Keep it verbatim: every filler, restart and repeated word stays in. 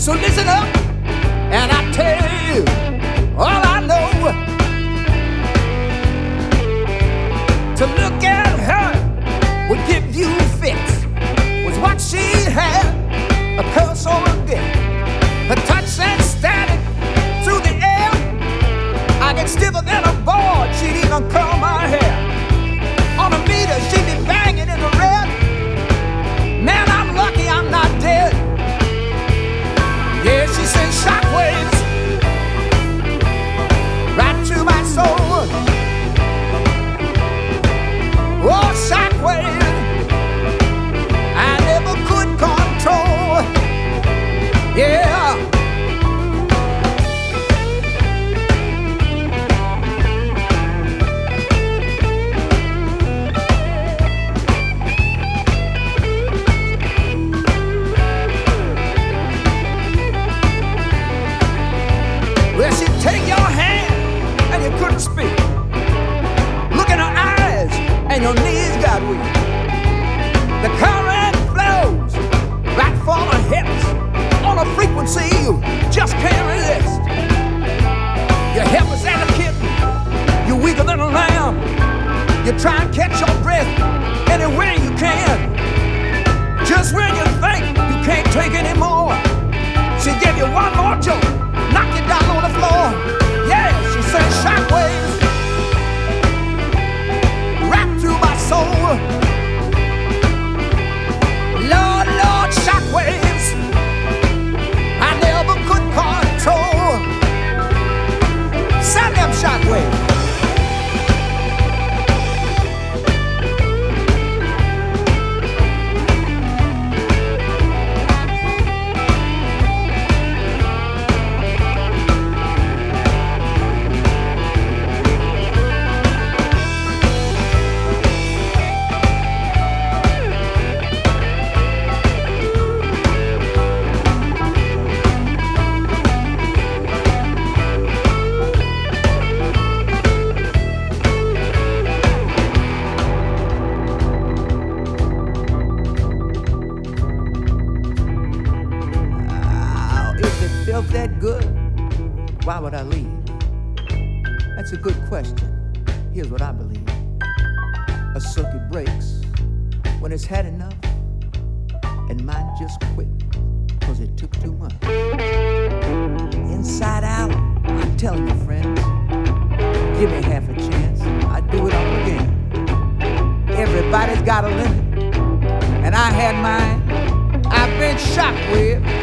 So listen up, and I tell you all I know. To look at her would give you fits. Was what she had, a curse or a gift. Her touch sent static through the air. I get stiffer than a board, she'd even curl my hair. On a meter, she'd be banging in the red. Man, I'm lucky I'm not dead. Yeah, she sends shockwaves right to my soul. Oh, shockwave I never could control. Yeah. Well, she'd take your hand and you couldn't speak. Look in her eyes and your knees got weak. The current flows right from her hips on a frequency you just can't resist. You're helpless as a kitten, you're weaker than a lamb. You try and catch your breath anywhere you can. Just when you think you can't take anymore, she give you one more jolt, knock you down on the floor. Yeah, she sends shockwaves right through my soul. Lord, Lord, shockwaves I never could control. Send them shockwaves. Felt that good, why would I leave? That's a good question. Here's what I believe. A circuit breaks when it's had enough, and mine just quit because it took too much. Inside out, I'm telling you, friends, give me half a chance, I'd do it all again. Everybody's got a limit, and I had mine. I've been shocked with